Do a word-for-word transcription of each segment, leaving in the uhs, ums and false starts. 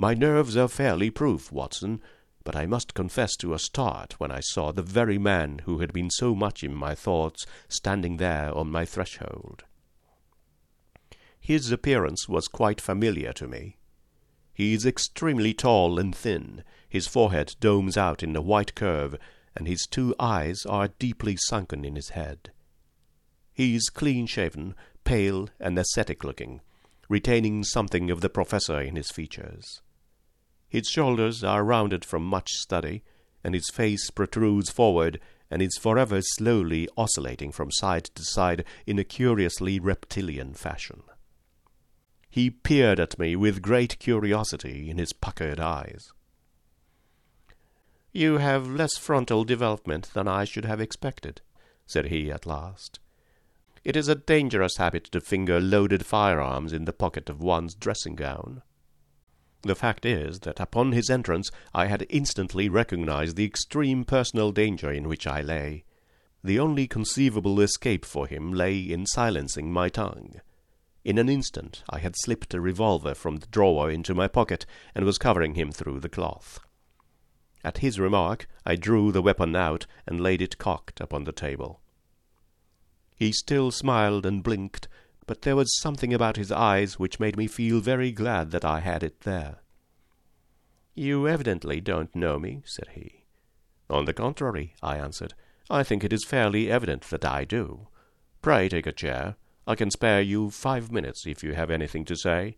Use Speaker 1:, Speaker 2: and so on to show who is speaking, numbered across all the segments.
Speaker 1: My nerves are fairly proof, Watson, but I must confess to a start when I saw the very man who had been so much in my thoughts standing there on my threshold. His appearance was quite familiar to me. He is extremely tall and thin, his forehead domes out in a white curve, and his two eyes are deeply sunken in his head. He is clean-shaven, pale and ascetic-looking, retaining something of the professor in his features. His shoulders are rounded from much study, and his face protrudes forward and is forever slowly oscillating from side to side in a curiously reptilian fashion. He peered at me with great curiosity in his puckered eyes. "You have less frontal development than I should have expected," said he at last. "It is a dangerous habit to finger loaded firearms in the pocket of one's dressing gown." The fact is that upon his entrance I had instantly recognized the extreme personal danger in which I lay. The only conceivable escape for him lay in silencing my tongue. In an instant I had slipped a revolver from the drawer into my pocket and was covering him through the cloth. At his remark I drew the weapon out and laid it cocked upon the table. He still smiled and blinked, but there was something about his eyes which made me feel very glad that I had it there. "You evidently don't know me," said he. "On the contrary," I answered, "I think it is fairly evident that I do. Pray take a chair. I can spare you five minutes if you have anything to say."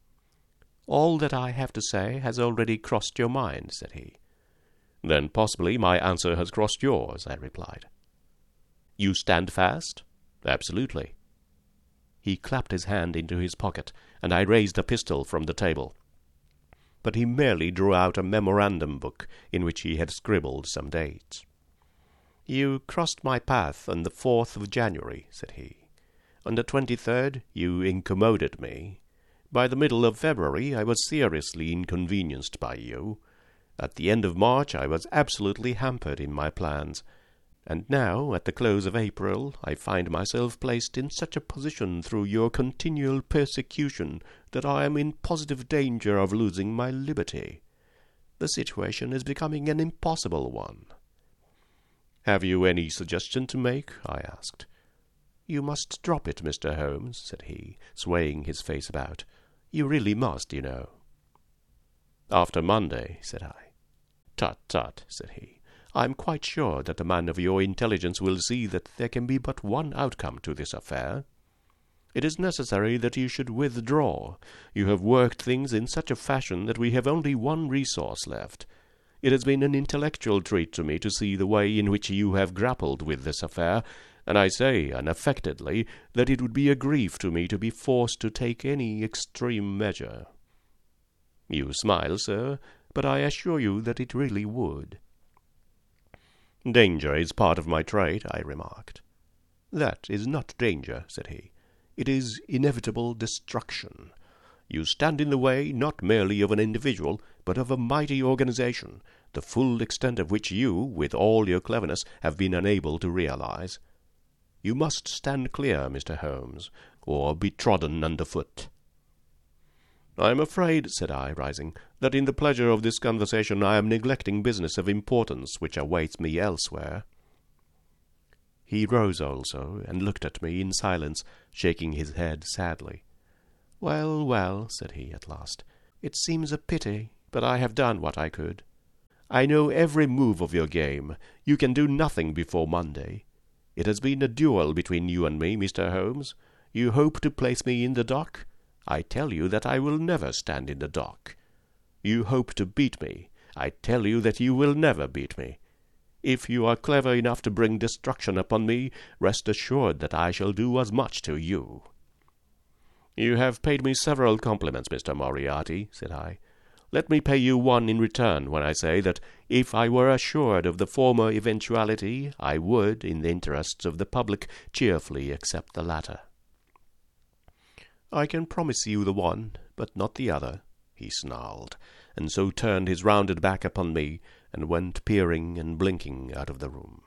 Speaker 1: "All that I have to say has already crossed your mind," said he. "Then possibly my answer has crossed yours," I replied. "You stand fast?" "Absolutely." He clapped his hand into his pocket, and I raised a pistol from the table. But he merely drew out a memorandum book in which he had scribbled some dates. "You crossed my path on the fourth of January," said he. "On the twenty-third you incommoded me. By the middle of February I was seriously inconvenienced by you. At the end of March I was absolutely hampered in my plans. And now, at the close of April, I find myself placed in such a position through your continual persecution that I am in positive danger of losing my liberty. The situation is becoming an impossible one." "Have you any suggestion to make?" I asked. "You must drop it, Mister Holmes," said he, swaying his face about. "You really must, you know." "After Monday," said I. "Tut, tut," said he. "I am quite sure that a man of your intelligence will see that there can be but one outcome to this affair. It is necessary that you should withdraw. You have worked things in such a fashion that we have only one resource left. It has been an intellectual treat to me to see the way in which you have grappled with this affair, and I say unaffectedly that it would be a grief to me to be forced to take any extreme measure. You smile, sir, but I assure you that it really would." "Danger is part of my trade," I remarked. "That is not danger," said he. "It is inevitable destruction. You stand in the way not merely of an individual, but of a mighty organization, the full extent of which you, with all your cleverness, have been unable to realize. You must stand clear, Mister Holmes, or be trodden underfoot." "I am afraid," said I, rising, "that in the pleasure of this conversation I am neglecting business of importance which awaits me elsewhere." He rose also, and looked at me in silence, shaking his head sadly. "Well, well," said he at last, "it seems a pity, but I have done what I could. I know every move of your game. You can do nothing before Monday. It has been a duel between you and me, Mister Holmes. You hope to place me in the dock? I tell you that I will never stand in the dock. You hope to beat me. I tell you that you will never beat me. If you are clever enough to bring destruction upon me, rest assured that I shall do as much to you." "You have paid me several compliments, Mister Moriarty," said I. "Let me pay you one in return when I say that if I were assured of the former eventuality, I would, in the interests of the public, cheerfully accept the latter." "I can promise you the one, but not the other," he snarled, and so turned his rounded back upon me, and went peering and blinking out of the room.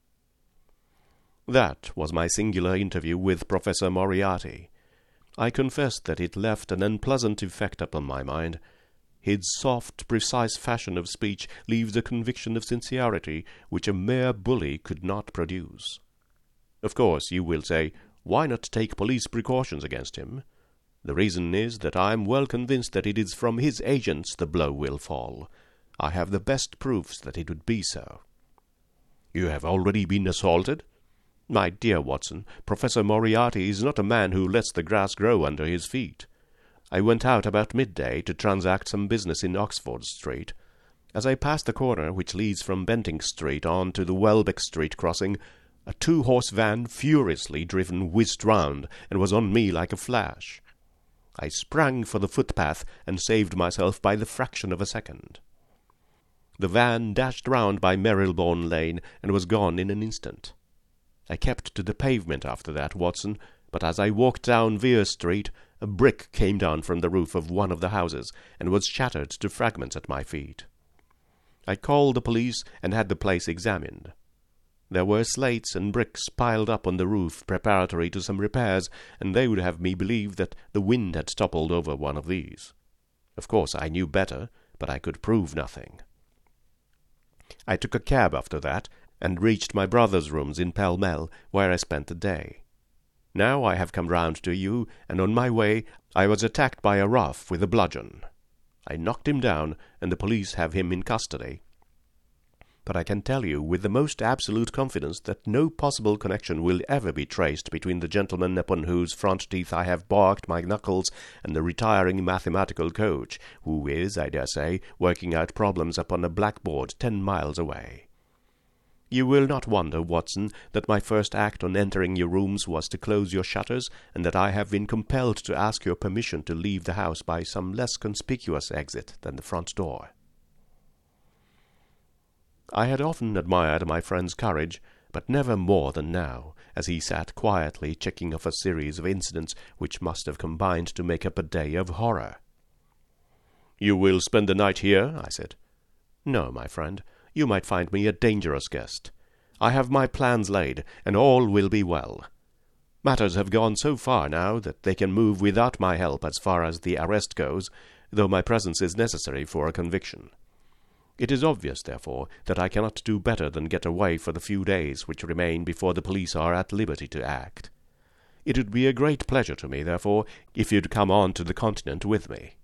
Speaker 1: That was my singular interview with Professor Moriarty. I confess that it left an unpleasant effect upon my mind. His soft, precise fashion of speech leaves a conviction of sincerity which a mere bully could not produce. Of course, you will say, why not take police precautions against him? The reason is that I am well convinced that it is from his agents the blow will fall. I have the best proofs that it would be so. You have already been assaulted? My dear Watson, Professor Moriarty is not a man who lets the grass grow under his feet. I went out about midday to transact some business in Oxford Street. As I passed the corner which leads from Bentinck Street on to the Welbeck Street crossing, a two-horse van, furiously driven, whizzed round, and was on me like a flash. I sprang for the footpath and saved myself by the fraction of a second. The van dashed round by Marylebone Lane and was gone in an instant. I kept to the pavement after that, Watson, but as I walked down Vere Street, a brick came down from the roof of one of the houses and was shattered to fragments at my feet. I called the police and had the place examined. There were slates and bricks piled up on the roof preparatory to some repairs, and they would have me believe that the wind had toppled over one of these. Of course, I knew better, but I could prove nothing. I took a cab after that, and reached my brother's rooms in Pall Mall, where I spent the day. Now I have come round to you, and on my way I was attacked by a rough with a bludgeon. I knocked him down, and the police have him in custody. But I can tell you with the most absolute confidence that no possible connection will ever be traced between the gentleman upon whose front teeth I have barked my knuckles and the retiring mathematical coach, who is, I dare say, working out problems upon a blackboard ten miles away. You will not wonder, Watson, that my first act on entering your rooms was to close your shutters, and that I have been compelled to ask your permission to leave the house by some less conspicuous exit than the front door. I had often admired my friend's courage, but never more than now, as he sat quietly checking off a series of incidents which must have combined to make up a day of horror. "You will spend the night here?" I said. "No, my friend. You might find me a dangerous guest. I have my plans laid, and all will be well. Matters have gone so far now that they can move without my help as far as the arrest goes, though my presence is necessary for a conviction. It is obvious, therefore, that I cannot do better than get away for the few days which remain before the police are at liberty to act. It would be a great pleasure to me, therefore, if you'd come on to the Continent with me."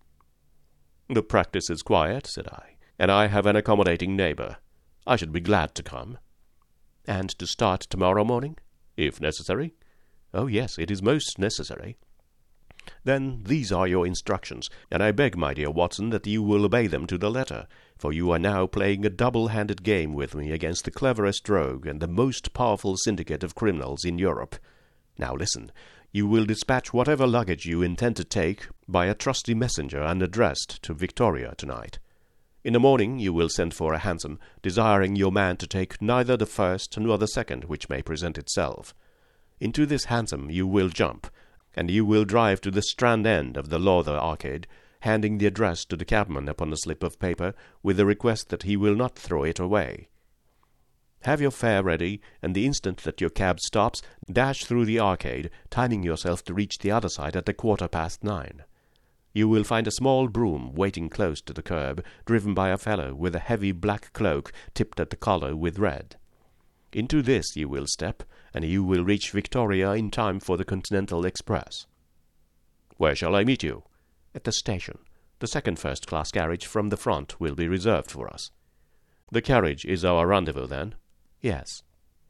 Speaker 1: "The practice is quiet," said I, "and I have an accommodating neighbour. I should be glad to come." "And to start tomorrow morning?" "If necessary." "Oh, yes, it is most necessary." "Then these are your instructions, and I beg, my dear Watson, that you will obey them to the letter, for you are now playing a double-handed game with me against the cleverest rogue and the most powerful syndicate of criminals in Europe. Now listen, you will dispatch whatever luggage you intend to take by a trusty messenger and addressed to Victoria tonight. In the morning you will send for a hansom, desiring your man to take neither the first nor the second which may present itself. Into this hansom you will jump, and you will drive to the Strand end of the Lowther Arcade, handing the address to the cabman upon a slip of paper, with the request that he will not throw it away. Have your fare ready, and the instant that your cab stops, dash through the arcade, timing yourself to reach the other side at a quarter past nine. You will find a small brougham waiting close to the curb, driven by a fellow with a heavy black cloak tipped at the collar with red. Into this you will step, and you will reach Victoria in time for the Continental Express." "Where shall I meet you?" "At the station. The second first-class carriage from the front will be reserved for us." "The carriage is our rendezvous, then?" "Yes."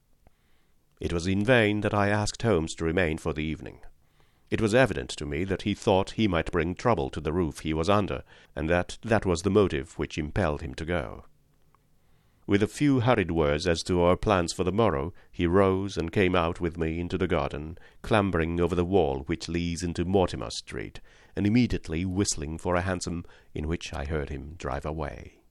Speaker 1: It was in vain that I asked Holmes to remain for the evening. It was evident to me that he thought he might bring trouble to the roof he was under, and that that was the motive which impelled him to go. With a few hurried words as to our plans for the morrow, he rose and came out with me into the garden, clambering over the wall which leads into Mortimer Street, and immediately whistling for a hansom, in which I heard him drive away.